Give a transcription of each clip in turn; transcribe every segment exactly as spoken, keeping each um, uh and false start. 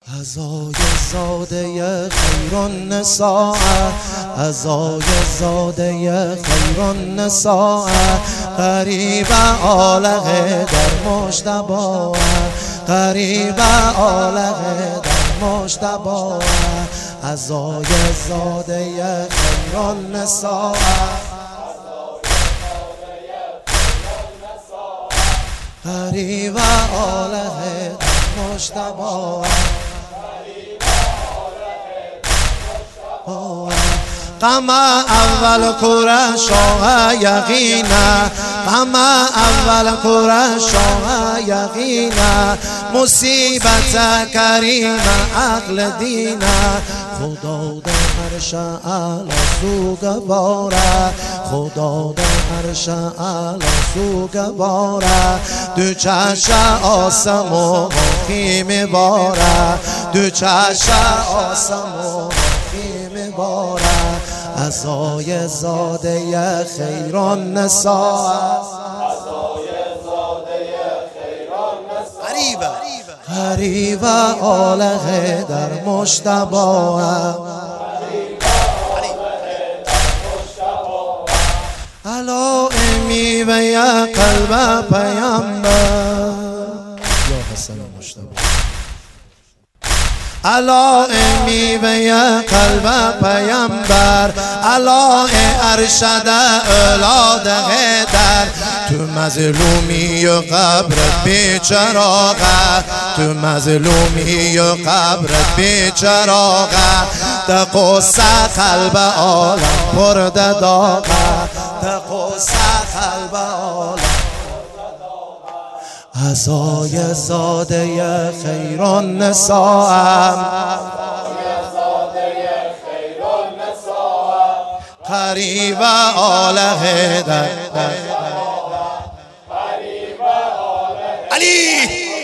عزای زاده خیر النساء، عزای زاده خیر النساء، قریب آلغه در مجتبی، قریب آلغه در مجتبی، عزای زاده خیر النساء، قریب آلغه در مجتبی. غم اول کور شاه یقینا، غم اول کور شاه یقینا، مصیبت کریم عقل دینا، خدا در عرش اعلی سوگواره، خدا در عرش اعلی سوگواره، دو چشم آسمو خیمه باره، دو چشم آسمو خیمه باره، عزای زاده خیر النساء، قریب قریب آلغه در مجتبی، علائمی و یا قلب پیامبر، یا حسن مجتبی، علائمی و یا قلب پیامبر، علائم ارشد اولاد غدر، تو مظلومی و قبرت بیچراغه، تو مظلومی و قبرت بیچراغه، ده قصه قلب عالم پر داغه، ده قصه قلب عالم. عزای زاده خیر النساء، قریب آلغه در علی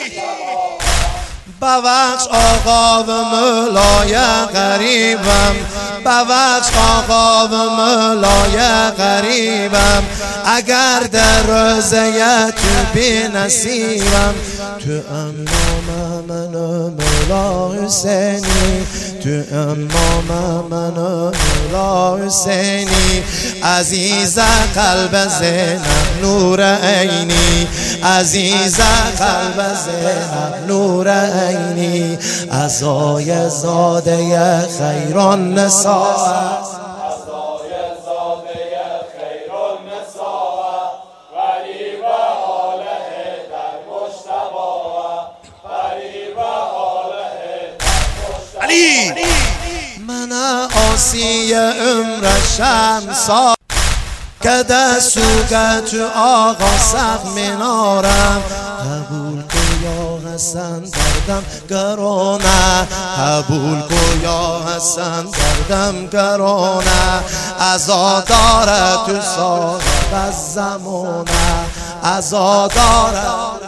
ببخش آقا و مولای غریبم، ببخش آقا و مولای غریبم، اگر در روزه تو بی نصیبم، تو امام من و مولا حسینی، تو امام من و مولا حسینی، عزیز قلب زینب نور عینی، عزیز قلب زینب نور عینی، عزای زاده خیر النساء، من آسی عمر شمسا که دستوگه تو آقا سق منارم، قبول کن یا حسن دردم گرانه، قبول کن یا حسن دردم گرانه، عزا داره تو صاحب الزمانه، عزا داره